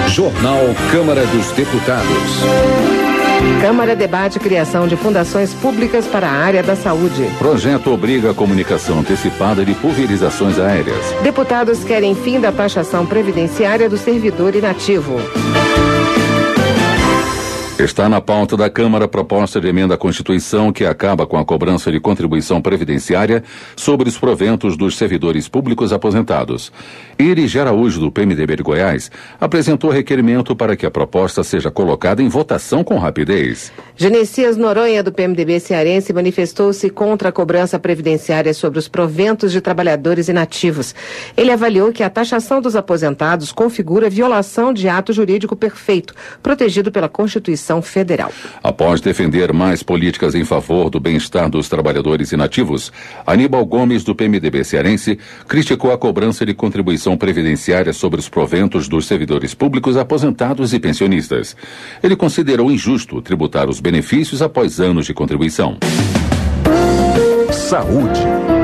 Jornal Câmara dos Deputados. Câmara debate criação de fundações públicas para a área da saúde. Projeto obriga a comunicação antecipada de pulverizações aéreas. Deputados querem fim da taxação previdenciária do servidor inativo. Está na pauta da Câmara a proposta de emenda à Constituição que acaba com a cobrança de contribuição previdenciária sobre os proventos dos servidores públicos aposentados. Iris Araújo, do PMDB de Goiás, apresentou requerimento para que a proposta seja colocada em votação com rapidez. Genesias Noronha, do PMDB cearense, manifestou-se contra a cobrança previdenciária sobre os proventos de trabalhadores inativos. Ele avaliou que a taxação dos aposentados configura violação de ato jurídico perfeito, protegido pela Constituição Federal. Após defender mais políticas em favor do bem-estar dos trabalhadores inativos, Aníbal Gomes, do PMDB cearense, criticou a cobrança de contribuição previdenciária sobre os proventos dos servidores públicos aposentados e pensionistas. Ele considerou injusto tributar os benefícios após anos de contribuição. Saúde.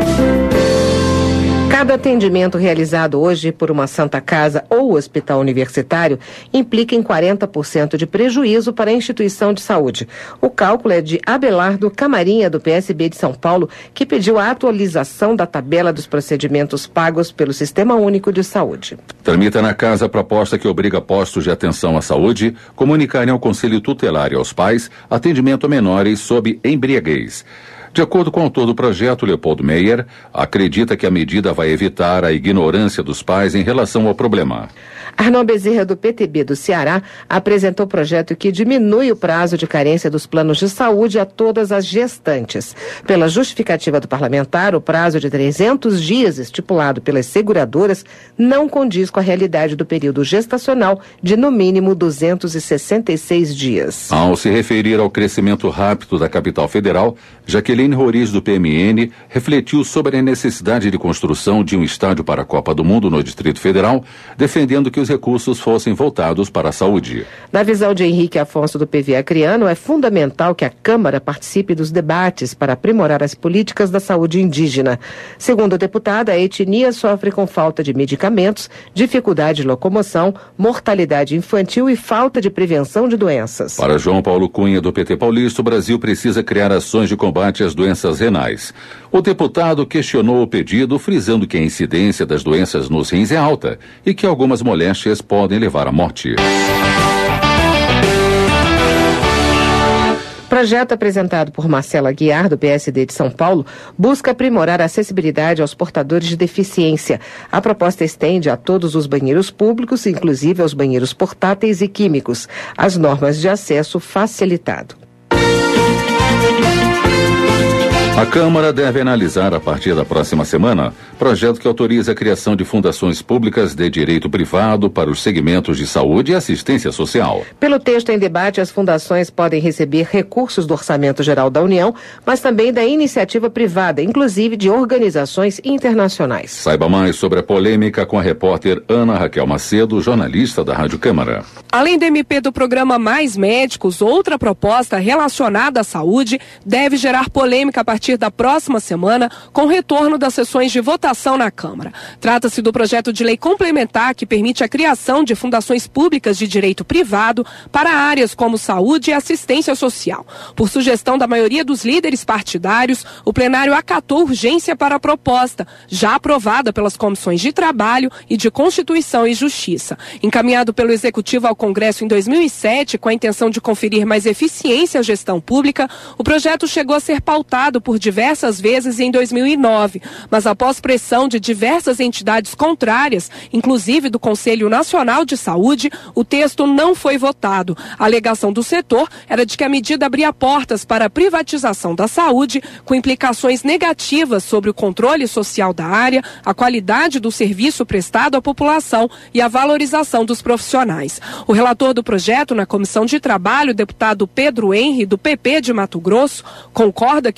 Cada atendimento realizado hoje por uma Santa Casa ou hospital universitário implica em 40% de prejuízo para a instituição de saúde. O cálculo é de Abelardo Camarinha, do PSB de São Paulo, que pediu a atualização da tabela dos procedimentos pagos pelo Sistema Único de Saúde. Tramita na Casa a proposta que obriga postos de atenção à saúde comunicarem ao Conselho Tutelar e aos pais atendimento a menores sob embriaguez. De acordo com o autor do projeto, Leopoldo Meyer, acredita que a medida vai evitar a ignorância dos pais em relação ao problema. Arnon Bezerra, do PTB do Ceará, apresentou projeto que diminui o prazo de carência dos planos de saúde a todas as gestantes. Pela justificativa do parlamentar, o prazo de 300 dias estipulado pelas seguradoras não condiz com a realidade do período gestacional de, no mínimo, 266 dias. Ao se referir ao crescimento rápido da capital federal, Jaqueline Roriz, do PMN, refletiu sobre a necessidade de construção de um estádio para a Copa do Mundo no Distrito Federal, defendendo que os recursos fossem voltados para a saúde. Na visão de Henrique Afonso, do PV Acreano, é fundamental que a Câmara participe dos debates para aprimorar as políticas da saúde indígena. Segundo o deputado, a etnia sofre com falta de medicamentos, dificuldade de locomoção, mortalidade infantil e falta de prevenção de doenças. Para João Paulo Cunha, do PT Paulista, o Brasil precisa criar ações de combate às doenças renais. O deputado questionou o pedido, frisando que a incidência das doenças nos rins é alta e que algumas moléstias podem levar à morte. Projeto apresentado por Marcela Aguiar, do PSD de São Paulo, busca aprimorar a acessibilidade aos portadores de deficiência. A proposta estende a todos os banheiros públicos, inclusive aos banheiros portáteis e químicos, as normas de acesso facilitado. A Câmara deve analisar, a partir da próxima semana, projeto que autoriza a criação de fundações públicas de direito privado para os segmentos de saúde e assistência social. Pelo texto em debate, as fundações podem receber recursos do Orçamento Geral da União, mas também da iniciativa privada, inclusive de organizações internacionais. Saiba mais sobre a polêmica com a repórter Ana Raquel Macedo, jornalista da Rádio Câmara. Além do MP do programa Mais Médicos, outra proposta relacionada à saúde deve gerar polêmica a partir da próxima semana, com o retorno das sessões de votação na Câmara. Trata-se do projeto de lei complementar que permite a criação de fundações públicas de direito privado para áreas como saúde e assistência social. Por sugestão da maioria dos líderes partidários, o plenário acatou urgência para a proposta, já aprovada pelas comissões de Trabalho e de Constituição e Justiça. Encaminhado pelo Executivo ao Congresso em 2007, com a intenção de conferir mais eficiência à gestão pública, o projeto chegou a ser pautado por diversas vezes em 2009, mas após pressão de diversas entidades contrárias, inclusive do Conselho Nacional de Saúde, o texto não foi votado. A alegação do setor era de que a medida abria portas para a privatização da saúde, com implicações negativas sobre o controle social da área, a qualidade do serviço prestado à população e a valorização dos profissionais. O relator do projeto na Comissão de Trabalho, o deputado Pedro Henry, do PP de Mato Grosso, concorda que o modelo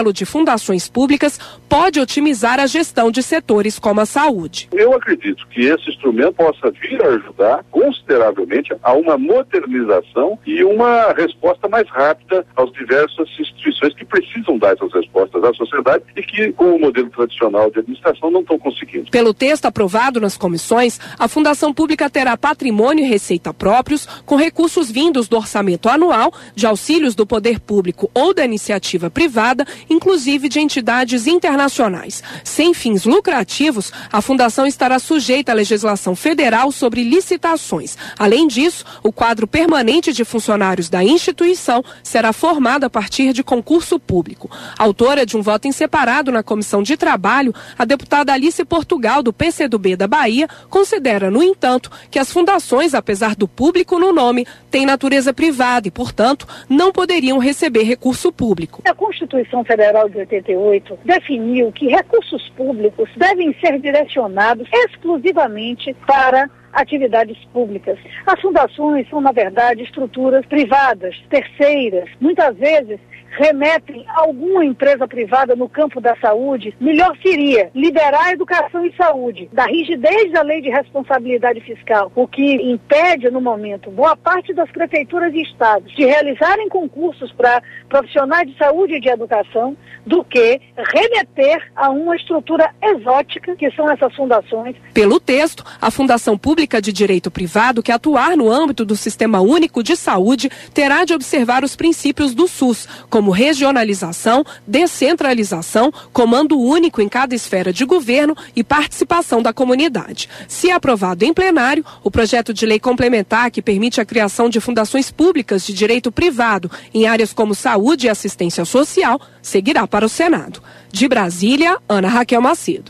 modelo de fundações públicas pode otimizar a gestão de setores como a saúde. Eu acredito que esse instrumento possa vir a ajudar consideravelmente a uma modernização e uma resposta mais rápida às diversas instituições que precisam dar essas respostas à sociedade e que, com o modelo tradicional de administração, não estão conseguindo. Pelo texto aprovado nas comissões, a Fundação Pública terá patrimônio e receita próprios, com recursos vindos do orçamento anual, de auxílios do poder público ou da iniciativa privada, inclusive de entidades internacionais. Sem fins lucrativos, a Fundação estará sujeita à legislação federal sobre licitações. Além disso, o quadro permanente de funcionários da instituição será formado a partir de concurso público. Autora de um voto em separado na Comissão de Trabalho, a deputada Alice Portugal, do PCdoB da Bahia, considera, no entanto, que as fundações, apesar do público no nome, têm natureza privada e, portanto, não poderiam receber recurso público. A Constituição Federal de 88 definiu que recursos públicos devem ser direcionados exclusivamente para atividades públicas. As fundações são, na verdade, estruturas privadas, terceiras, muitas vezes remetem a alguma empresa privada no campo da saúde. Melhor seria liberar a educação e saúde da rigidez da lei de responsabilidade fiscal, o que impede, no momento, boa parte das prefeituras e estados de realizarem concursos para profissionais de saúde e de educação, do que remeter a uma estrutura exótica, que são essas fundações. Pelo texto, a Fundação Pública de Direito Privado, que atuar no âmbito do Sistema Único de Saúde, terá de observar os princípios do SUS, como regionalização, descentralização, comando único em cada esfera de governo e participação da comunidade. Se aprovado em plenário, o projeto de lei complementar que permite a criação de fundações públicas de direito privado em áreas como saúde e assistência social seguirá para o Senado. De Brasília, Ana Raquel Macedo.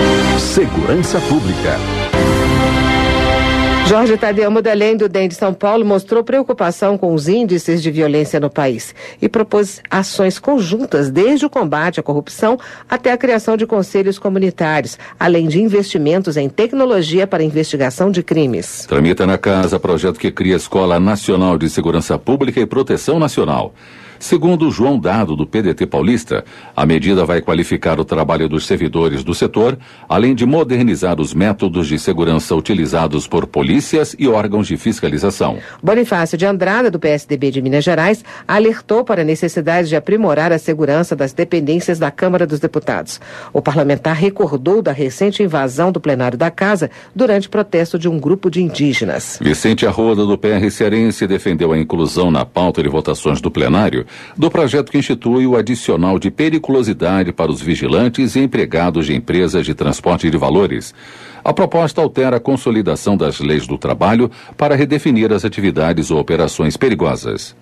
Segurança Pública. Jorge Tadeu Mudelém, do DEM de São Paulo, mostrou preocupação com os índices de violência no país e propôs ações conjuntas, desde o combate à corrupção até a criação de conselhos comunitários, além de investimentos em tecnologia para investigação de crimes. Tramita na casa projeto que cria a Escola Nacional de Segurança Pública e Proteção Nacional. Segundo João Dado, do PDT paulista, a medida vai qualificar o trabalho dos servidores do setor, além de modernizar os métodos de segurança utilizados por polícias e órgãos de fiscalização. Bonifácio de Andrada, do PSDB de Minas Gerais, alertou para a necessidade de aprimorar a segurança das dependências da Câmara dos Deputados. O parlamentar recordou da recente invasão do plenário da casa durante protesto de um grupo de indígenas. Vicente Arruda, do PR cearense, defendeu a inclusão na pauta de votações do plenário do projeto que institui o adicional de periculosidade para os vigilantes e empregados de empresas de transporte de valores. A proposta altera a consolidação das leis do trabalho para redefinir as atividades ou operações perigosas.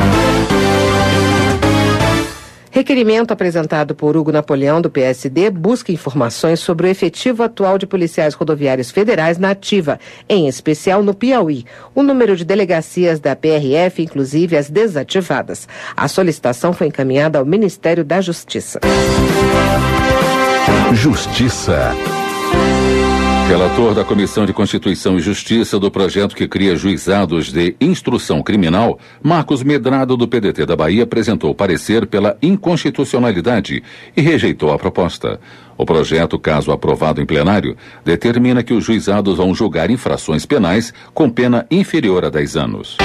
Requerimento apresentado por Hugo Napoleão, do PSD, busca informações sobre o efetivo atual de policiais rodoviários federais na ativa, em especial no Piauí. O número de delegacias da PRF, inclusive as desativadas. A solicitação foi encaminhada ao Ministério da Justiça. Justiça. Relator da Comissão de Constituição e Justiça do projeto que cria juizados de instrução criminal, Marcos Medrado, do PDT da Bahia, apresentou parecer pela inconstitucionalidade e rejeitou a proposta. O projeto, caso aprovado em plenário, determina que os juizados vão julgar infrações penais com pena inferior a 10 anos.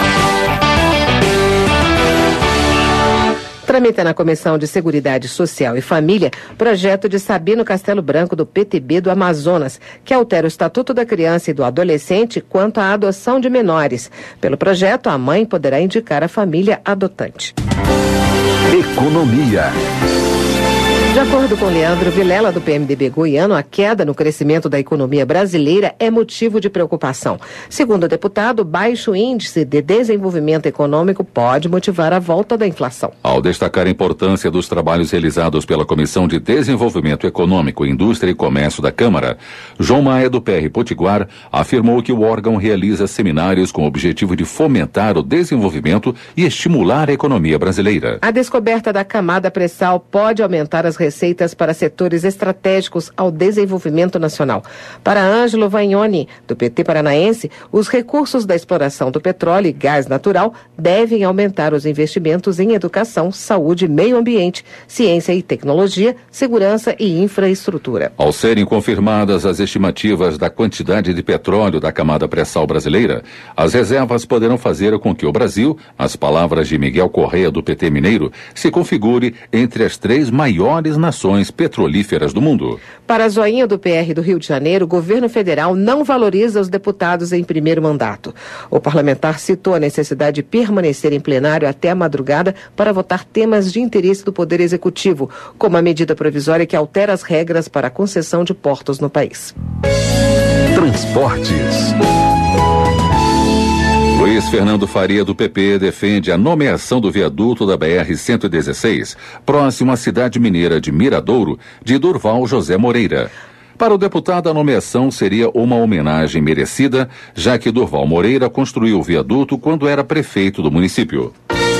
Tramita na Comissão de Seguridade Social e Família projeto de Sabino Castelo Branco, do PTB do Amazonas, que altera o Estatuto da Criança e do Adolescente quanto à adoção de menores. Pelo projeto, a mãe poderá indicar a família adotante. Economia. De acordo com Leandro Vilela, do PMDB goiano, a queda no crescimento da economia brasileira é motivo de preocupação. Segundo o deputado, baixo índice de desenvolvimento econômico pode motivar a volta da inflação. Ao destacar a importância dos trabalhos realizados pela Comissão de Desenvolvimento Econômico, Indústria e Comércio da Câmara, João Maia, do PR Potiguar, afirmou que o órgão realiza seminários com o objetivo de fomentar o desenvolvimento e estimular a economia brasileira. A descoberta da camada pré-sal pode aumentar as receitas para setores estratégicos ao desenvolvimento nacional. Para Ângelo Vagnoni, do PT paranaense, os recursos da exploração do petróleo e gás natural devem aumentar os investimentos em educação, saúde, meio ambiente, ciência e tecnologia, segurança e infraestrutura. Ao serem confirmadas as estimativas da quantidade de petróleo da camada pré-sal brasileira, as reservas poderão fazer com que o Brasil, nas palavras de Miguel Correia, do PT mineiro, se configure entre as 3 maiores nações petrolíferas do mundo. Para a Zoinha do PR do Rio de Janeiro, o governo federal não valoriza os deputados em primeiro mandato. O parlamentar citou a necessidade de permanecer em plenário até a madrugada para votar temas de interesse do Poder Executivo, como a medida provisória que altera as regras para a concessão de portos no país. Transportes. Luiz Fernando Faria, do PP, defende a nomeação do viaduto da BR-116, próximo à cidade mineira de Miradouro, de Durval José Moreira. Para o deputado, a nomeação seria uma homenagem merecida, já que Durval Moreira construiu o viaduto quando era prefeito do município.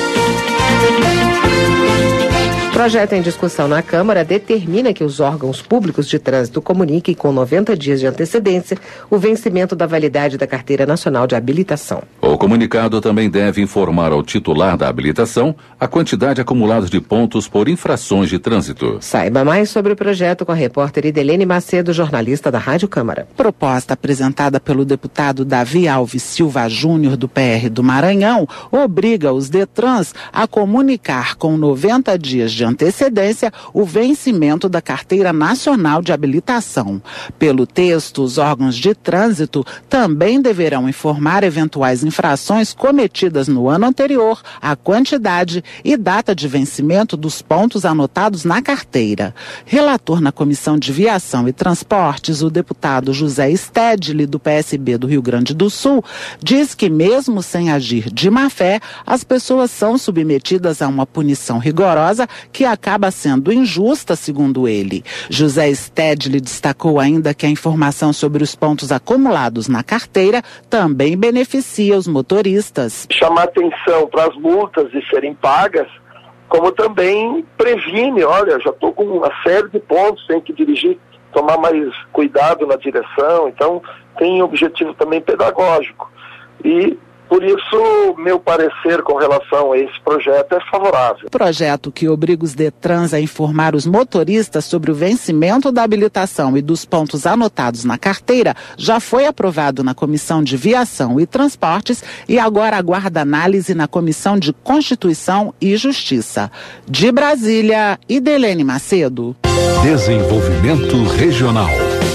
O projeto em discussão na Câmara determina que os órgãos públicos de trânsito comuniquem com 90 dias de antecedência o vencimento da validade da Carteira Nacional de Habilitação. O comunicado também deve informar ao titular da habilitação a quantidade acumulada de pontos por infrações de trânsito. Saiba mais sobre o projeto com a repórter Idelene Macedo, jornalista da Rádio Câmara. Proposta apresentada pelo deputado Davi Alves Silva Júnior, do PR do Maranhão, obriga os Detrans a comunicar com 90 dias de antecedência o vencimento da Carteira Nacional de Habilitação. Pelo texto, os órgãos de trânsito também deverão informar eventuais infrações cometidas no ano anterior, a quantidade e data de vencimento dos pontos anotados na carteira. Relator na Comissão de Viação e Transportes, o deputado José Stedley, do PSB do Rio Grande do Sul, diz que mesmo sem agir de má fé, as pessoas são submetidas a uma punição rigorosa que acaba sendo injusta, segundo ele. José Stedley destacou ainda que a informação sobre os pontos acumulados na carteira também beneficia os motoristas. Chamar atenção para as multas de serem pagas, como também previne, olha, já estou com uma série de pontos, tenho que dirigir, tomar mais cuidado na direção, então tem objetivo também pedagógico. E por isso, meu parecer com relação a esse projeto é favorável. Projeto que obriga os Detrans a informar os motoristas sobre o vencimento da habilitação e dos pontos anotados na carteira já foi aprovado na Comissão de Viação e Transportes e agora aguarda análise na Comissão de Constituição e Justiça. De Brasília, Idelene Macedo. Desenvolvimento Regional.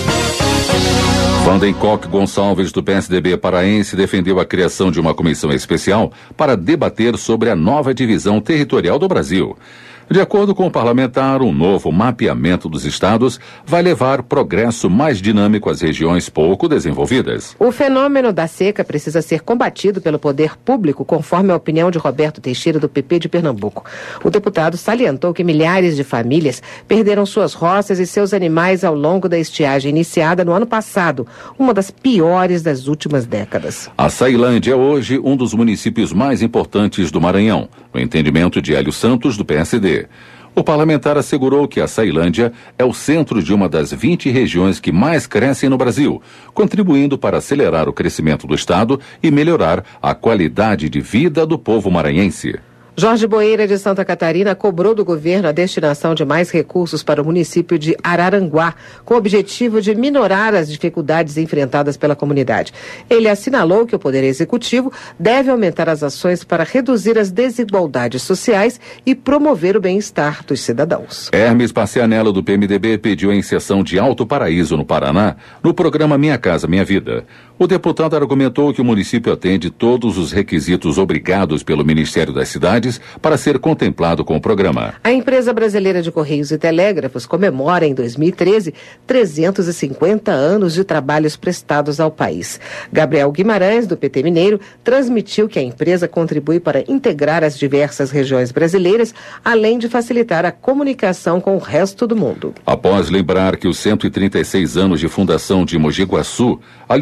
Vandencock Gonçalves, do PSDB paraense, defendeu a criação de uma comissão especial para debater sobre a nova divisão territorial do Brasil. De acordo com o parlamentar, um novo mapeamento dos estados vai levar progresso mais dinâmico às regiões pouco desenvolvidas. O fenômeno da seca precisa ser combatido pelo poder público, conforme a opinião de Roberto Teixeira, do PP de Pernambuco. O deputado salientou que milhares de famílias perderam suas roças e seus animais ao longo da estiagem iniciada no ano passado, uma das piores das últimas décadas. A Açailândia é hoje um dos municípios mais importantes do Maranhão, no entendimento de Hélio Santos, do PSD. O parlamentar assegurou que a Açailândia é o centro de uma das 20 regiões que mais crescem no Brasil, contribuindo para acelerar o crescimento do estado e melhorar a qualidade de vida do povo maranhense. Jorge Boeira, de Santa Catarina, cobrou do governo a destinação de mais recursos para o município de Araranguá, com o objetivo de minorar as dificuldades enfrentadas pela comunidade. Ele assinalou que o Poder Executivo deve aumentar as ações para reduzir as desigualdades sociais e promover o bem-estar dos cidadãos. Hermes Pacianello, do PMDB, pediu a inserção de Alto Paraíso, no Paraná, no programa Minha Casa Minha Vida. O deputado argumentou que o município atende todos os requisitos obrigados pelo Ministério das Cidades para ser contemplado com o programa. A empresa brasileira de Correios e Telégrafos comemora em 2013 350 anos de trabalhos prestados ao país. Gabriel Guimarães, do PT Mineiro, transmitiu que a empresa contribui para integrar as diversas regiões brasileiras, além de facilitar a comunicação com o resto do mundo. Após lembrar que os 136 anos de fundação de Mogi Guaçu, Aline Correia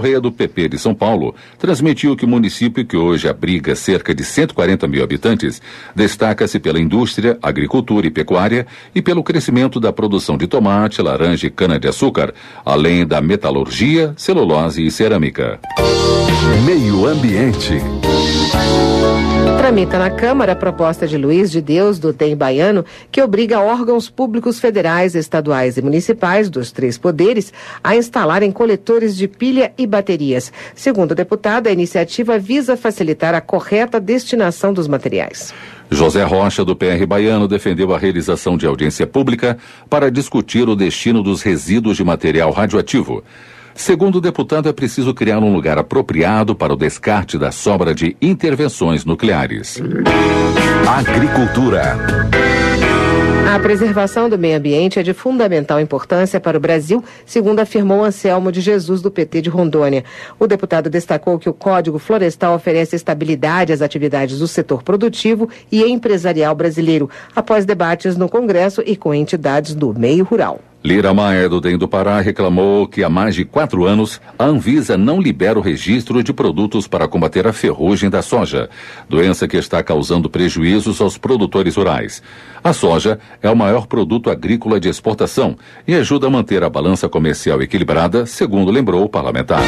Correia do PP de São Paulo transmitiu que o município, que hoje abriga cerca de 140 mil habitantes, destaca-se pela indústria, agricultura e pecuária e pelo crescimento da produção de tomate, laranja e cana-de-açúcar, além da metalurgia, celulose e cerâmica. Meio Ambiente. Tramita na Câmara a proposta de Luiz de Deus, do DEM baiano, que obriga órgãos públicos federais, estaduais e municipais dos 3 poderes a instalarem coletores de pilha e baterias. Segundo o deputado, a iniciativa visa facilitar a correta destinação dos materiais. José Rocha, do PR baiano, defendeu a realização de audiência pública para discutir o destino dos resíduos de material radioativo. Segundo o deputado, é preciso criar um lugar apropriado para o descarte da sobra de intervenções nucleares. Agricultura. A preservação do meio ambiente é de fundamental importância para o Brasil, segundo afirmou Anselmo de Jesus, do PT de Rondônia. O deputado destacou que o Código Florestal oferece estabilidade às atividades do setor produtivo e empresarial brasileiro, após debates no Congresso e com entidades do meio rural. Lira Maier, do DEM do Pará, reclamou que há mais de 4 anos a Anvisa não libera o registro de produtos para combater a ferrugem da soja, doença que está causando prejuízos aos produtores rurais. A soja é o maior produto agrícola de exportação e ajuda a manter a balança comercial equilibrada, segundo lembrou o parlamentar.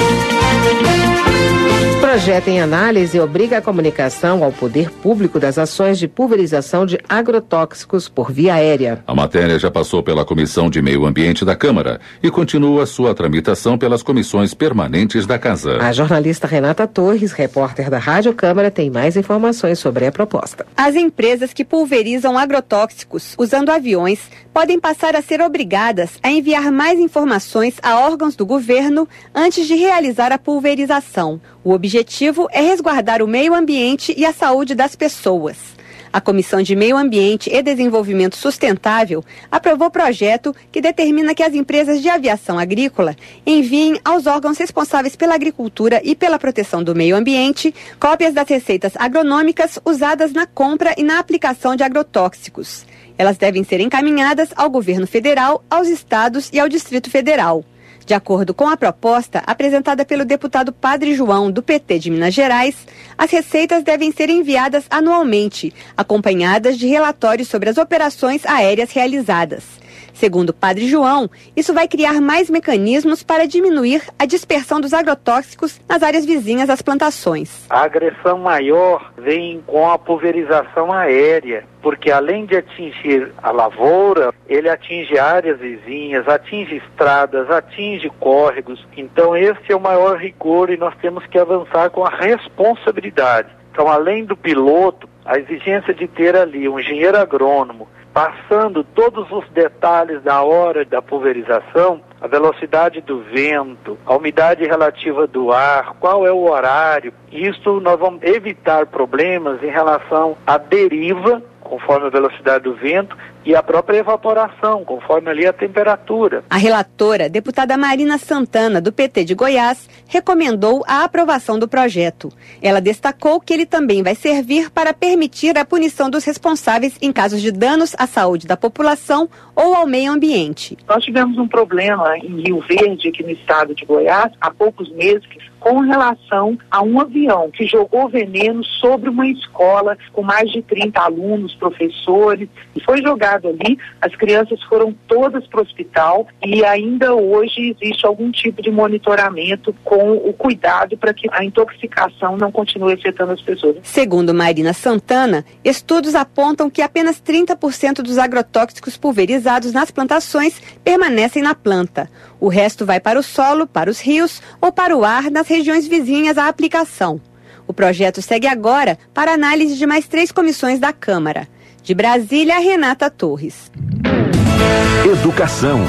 O projeto em análise obriga a comunicação ao poder público das ações de pulverização de agrotóxicos por via aérea. A matéria já passou pela Comissão de Meio Ambiente da Câmara e continua sua tramitação pelas comissões permanentes da Casa. A jornalista Renata Torres, repórter da Rádio Câmara, tem mais informações sobre a proposta. As empresas que pulverizam agrotóxicos usando aviões podem passar a ser obrigadas a enviar mais informações a órgãos do governo antes de realizar a pulverização. O objetivo é resguardar o meio ambiente e a saúde das pessoas. A Comissão de Meio Ambiente e Desenvolvimento Sustentável aprovou projeto que determina que as empresas de aviação agrícola enviem aos órgãos responsáveis pela agricultura e pela proteção do meio ambiente cópias das receitas agronômicas usadas na compra e na aplicação de agrotóxicos. Elas devem ser encaminhadas ao governo federal, aos estados e ao Distrito Federal. De acordo com a proposta apresentada pelo deputado Padre João, do PT de Minas Gerais, as receitas devem ser enviadas anualmente, acompanhadas de relatórios sobre as operações aéreas realizadas. Segundo Padre João, isso vai criar mais mecanismos para diminuir a dispersão dos agrotóxicos nas áreas vizinhas às plantações. A agressão maior vem com a pulverização aérea, porque além de atingir a lavoura, ele atinge áreas vizinhas, atinge estradas, atinge córregos. Então esse é o maior rigor e nós temos que avançar com a responsabilidade. Então, além do piloto, a exigência de ter ali um engenheiro agrônomo passando todos os detalhes da hora da pulverização, a velocidade do vento, a umidade relativa do ar, qual é o horário. Isso nós vamos evitar problemas em relação à deriva, conforme a velocidade do vento, e a própria evaporação, conforme ali a temperatura. A relatora, deputada Marina Santana, do PT de Goiás, recomendou a aprovação do projeto. Ela destacou que ele também vai servir para permitir a punição dos responsáveis em casos de danos à saúde da população ou ao meio ambiente. Nós tivemos um problema em Rio Verde, aqui no estado de Goiás, há poucos meses, com relação a um avião que jogou veneno sobre uma escola com mais de 30 alunos, professores, e foi jogado ali, as crianças foram todas para o hospital e ainda hoje existe algum tipo de monitoramento com o cuidado para que a intoxicação não continue afetando as pessoas. Segundo Marina Santana, estudos apontam que apenas 30% dos agrotóxicos pulverizados nas plantações permanecem na planta. O resto vai para o solo, para os rios ou para o ar nas regiões vizinhas à aplicação. O projeto segue agora para análise de mais 3 comissões da Câmara. De Brasília, Renata Torres. Educação.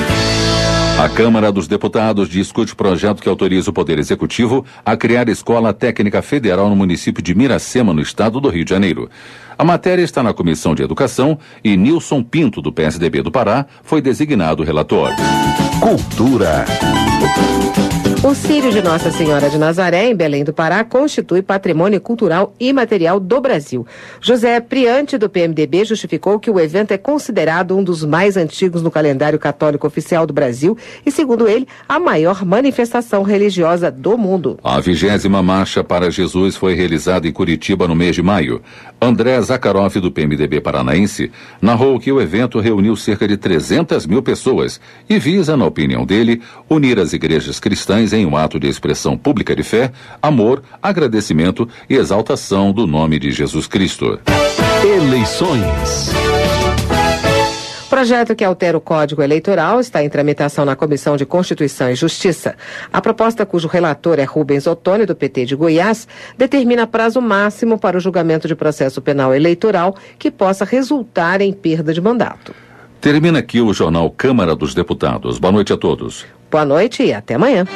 A Câmara dos Deputados discute projeto que autoriza o Poder Executivo a criar Escola Técnica Federal no município de Miracema, no estado do Rio de Janeiro. A matéria está na Comissão de Educação e Nilson Pinto, do PSDB do Pará, foi designado relator. Cultura. O Círio de Nossa Senhora de Nazaré, em Belém do Pará, constitui patrimônio cultural imaterial do Brasil. José Priante, do PMDB, justificou que o evento é considerado um dos mais antigos no calendário católico oficial do Brasil e, segundo ele, a maior manifestação religiosa do mundo. A 20ª Marcha para Jesus foi realizada em Curitiba no mês de maio. André Zakharov, do PMDB paranaense, narrou que o evento reuniu cerca de 300 mil pessoas e visa, na opinião dele, unir as igrejas cristãs em um ato de expressão pública de fé, amor, agradecimento e exaltação do nome de Jesus Cristo. Eleições. O projeto que altera o Código Eleitoral está em tramitação na Comissão de Constituição e Justiça. A proposta, cujo relator é Rubens Ottoni, do PT de Goiás, determina prazo máximo para o julgamento de processo penal eleitoral que possa resultar em perda de mandato. Termina aqui o jornal Câmara dos Deputados. Boa noite a todos. Boa noite e até amanhã.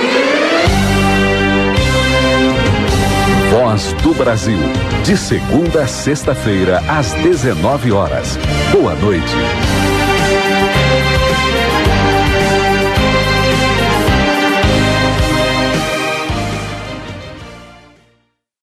Voz do Brasil. De segunda a sexta-feira, às 19 horas. Boa noite.